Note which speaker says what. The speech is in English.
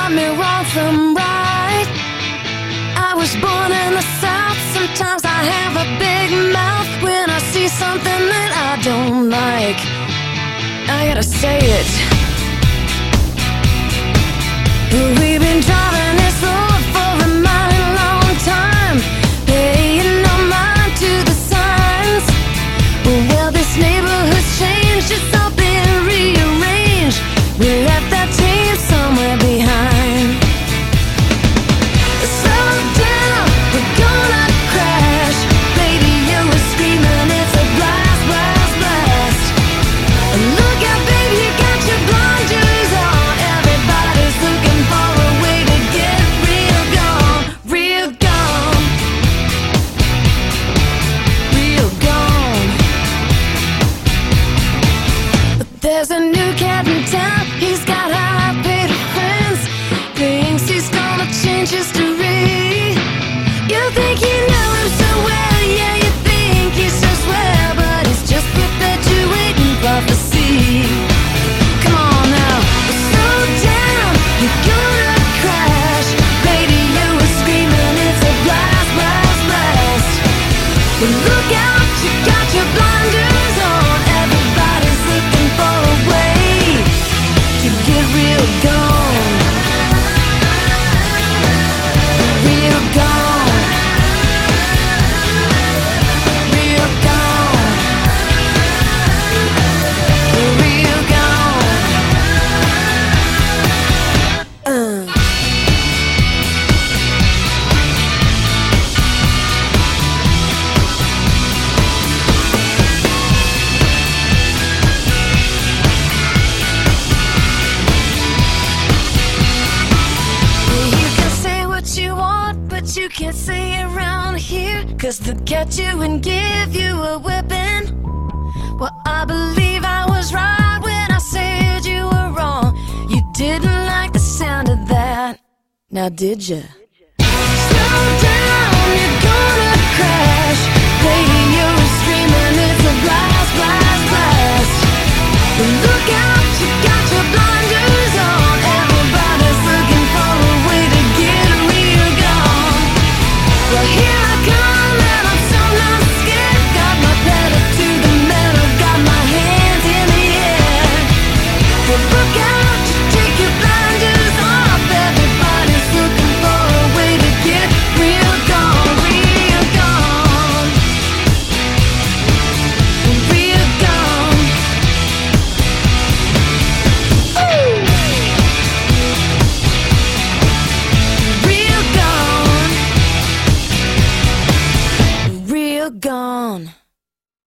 Speaker 1: taught me wrong from right. I was born in the South. Sometimes I have a big mouth when I see something that I don't like. I gotta say it. We've been driving this road for a mighty long time, paying no mind to the signs. Well, this neighborhood's changed, it's all been rearranged. We left that team somewhere behind. Slow down, we're gonna crash. Radio is screaming, it's a blast, blast, blast. Look out, baby, you got your blinders on. Everybody's looking for a way to get real gone, real gone, real gone. But there's a new cat in town, he's got high-paid friends. Thinks he's gonna change history. You think you know him so well, yeah, you think he's so swell, but he's just perpetuating prophecy. Come on now, slow down, you're gonna crash. Radio is screaming, it's a blast, blast, blast. Well, look out, you got your blinders on. Everybody's looking for a way to get real gone, real gone, real gone, real gone. You can say what you want, but you can't say it around here, 'cause they'll get you and give you a whipping. Well, I believe I was right when I said you were wrong. You didn't like the sound of that, now did ya? Slow down, you're gonna crash. Radio is screaming, it's a blast, blast, blast. Look out, you got your blinders on. Everybody's looking for a way to get real gone. Well, here I come, and I'm so not scared. Got my pedal to the metal, got my hands in the air. Well, look out, you take your blinders off. Everybody's looking for a way to get real gone, real gone, real gone. Ooh. Real gone, real gone.